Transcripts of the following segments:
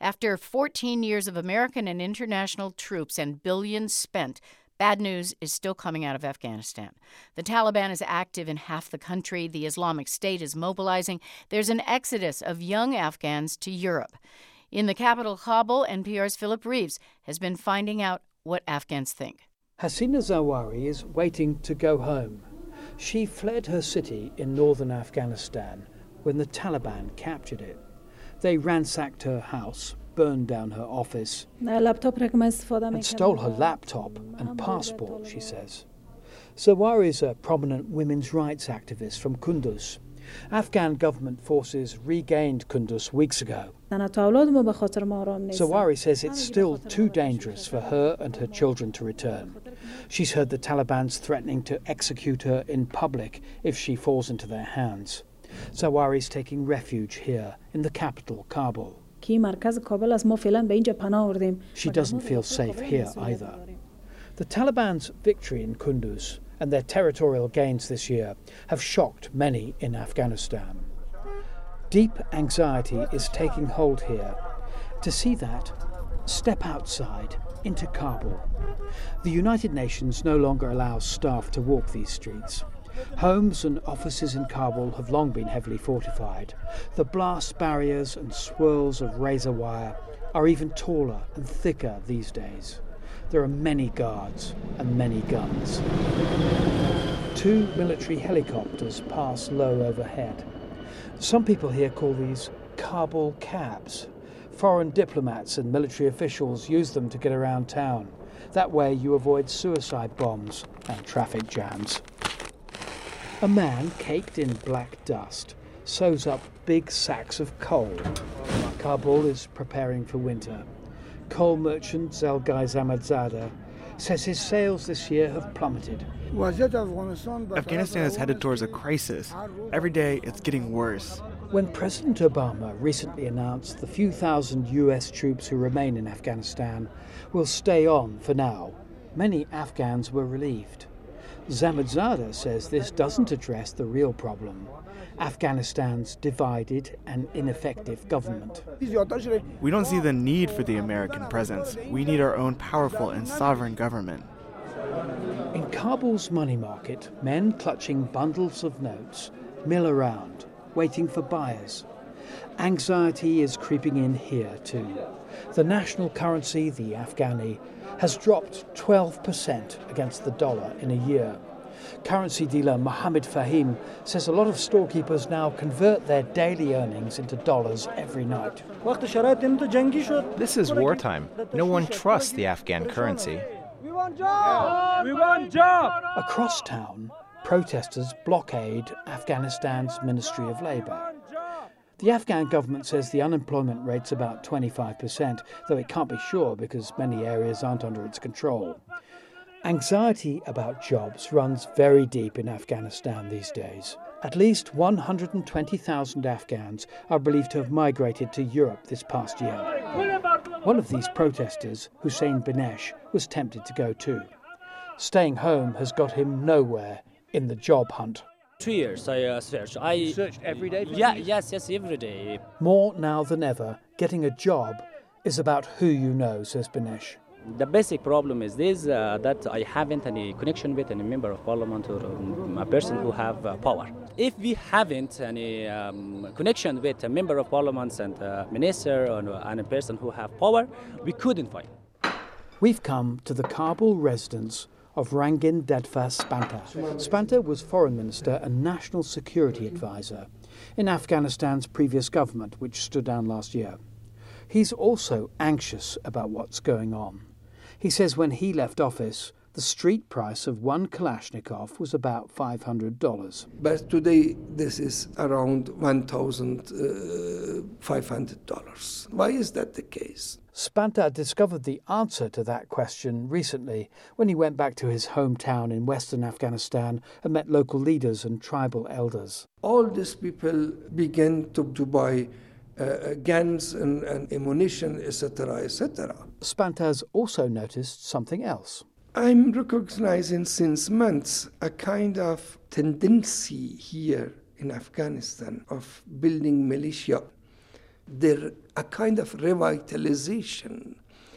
After 14 years of American and international troops and billions spent, bad news is still coming out of Afghanistan. The Taliban is active in half the country. The Islamic State is mobilizing. There's an exodus of young Afghans to Europe. In the capital, Kabul, NPR's Philip Reeves has been finding out what Afghans think. Hasina Zawari is waiting to go home. She fled her city in northern Afghanistan when the Taliban captured it. They ransacked her house, burned down her office, and stole her laptop and passport, she says. Zawari is a prominent women's rights activist from Kunduz. Afghan government forces regained Kunduz weeks ago. Zawari says it's still too dangerous for her and her children to return. She's heard the Taliban's threatening to execute her in public if she falls into their hands. Zawari's taking refuge here in the capital, Kabul. She doesn't feel safe here either. The Taliban's victory in Kunduz and their territorial gains this year have shocked many in Afghanistan. Deep anxiety is taking hold here. To see that, step outside into Kabul. The United Nations no longer allows staff to walk these streets. Homes and offices in Kabul have long been heavily fortified. The blast barriers and swirls of razor wire are even taller and thicker these days. There are many guards and many guns. 2 military helicopters pass low overhead. Some people here call these Kabul cabs. Foreign diplomats and military officials use them to get around town. That way you avoid suicide bombs and traffic jams. A man caked in black dust sews up big sacks of coal. Kabul is preparing for winter. Coal merchant Zelgai Zamadzada says his sales this year have plummeted. Afghanistan is headed towards a crisis. Every day it's getting worse. When President Obama recently announced the few thousand US troops who remain in Afghanistan will stay on for now, many Afghans were relieved. Zamadzada says this doesn't address the real problem: Afghanistan's divided and ineffective government. We don't see the need for the American presence. We need our own powerful and sovereign government. In Kabul's money market, men clutching bundles of notes mill around, waiting for buyers. Anxiety is creeping in here too. The national currency, the Afghani, has dropped 12% against the dollar in a year. Currency dealer Mohammed Fahim says a lot of storekeepers now convert their daily earnings into dollars every night. This is wartime. No one trusts the Afghan currency. We want jobs! We want jobs! Across town, protesters blockade Afghanistan's Ministry of Labour. The Afghan government says the unemployment rate's about 25%, though it can't be sure because many areas aren't under its control. Anxiety about jobs runs very deep in Afghanistan these days. At least 120,000 Afghans are believed to have migrated to Europe this past year. One of these protesters, Hussein Binesh, was tempted to go too. Staying home has got him nowhere in the job hunt. 2 years I searched. You searched every day? Yes, every day. More now than ever, getting a job is about who you know, says Binesh. The basic problem is this, that I haven't any connection with any member of parliament or a person who have power. If we haven't any connection with a member of parliament and a minister and a person who have power, we couldn't find. We've come to the Kabul residence of Rangin Dadfas Spanta. Spanta was foreign minister and national security advisor in Afghanistan's previous government, which stood down last year. He's also anxious about what's going on. He says when he left office, the street price of one Kalashnikov was about $500. But today, this is around $1,500. Why is that the case? Spanta discovered the answer to that question recently when he went back to his hometown in western Afghanistan and met local leaders and tribal elders. All these people began to buy guns and ammunition, etc., etc. Spanta's also noticed something else. I'm recognizing since months a kind of tendency here in Afghanistan of building militia There a kind of revitalization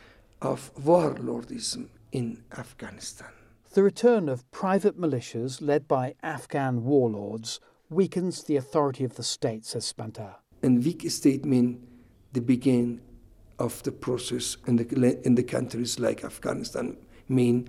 of warlordism in Afghanistan. The return of private militias led by Afghan warlords weakens the authority of the state, says Spantar. And weak state mean the beginning of the process in the countries like Afghanistan mean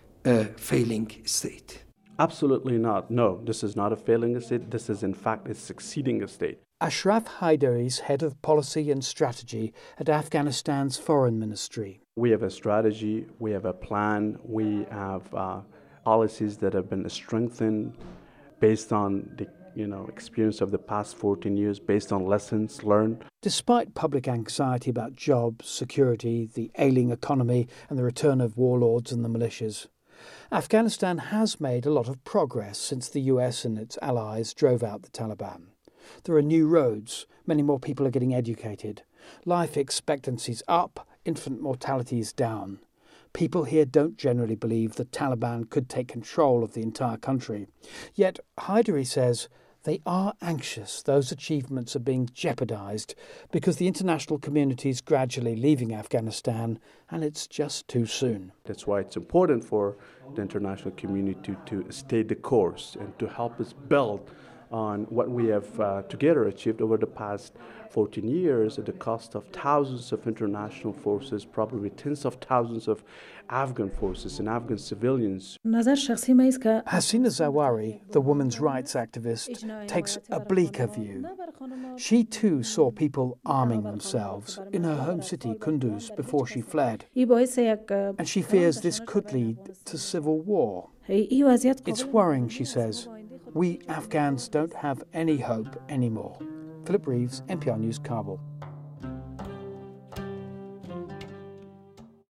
a failing state. Absolutely not. No, this is not a failing state. This is, in fact, a succeeding state. Ashraf Haidari is head of policy and strategy at Afghanistan's foreign ministry. We have a strategy, we have a plan, we have policies that have been strengthened based on the experience of the past 14 years, based on lessons learned. Despite public anxiety about jobs, security, the ailing economy and the return of warlords and the militias, Afghanistan has made a lot of progress since the US and its allies drove out the Taliban. There are new roads, many more people are getting educated, life expectancy's up, infant mortality is down. People here don't generally believe the Taliban could take control of the entire country. Yet Haidari says they are anxious those achievements are being jeopardised because the international community is gradually leaving Afghanistan and it's just too soon. That's why it's important for the international community to stay the course and to help us build on what we have together achieved over the past 14 years at the cost of thousands of international forces, probably tens of thousands of Afghan forces and Afghan civilians. Hasina Zawari, the women's rights activist, takes a bleaker view. She too saw people arming themselves in her home city, Kunduz, before she fled. And she fears this could lead to civil war. It's worrying, she says. We Afghans don't have any hope anymore. Philip Reeves, NPR News, Kabul.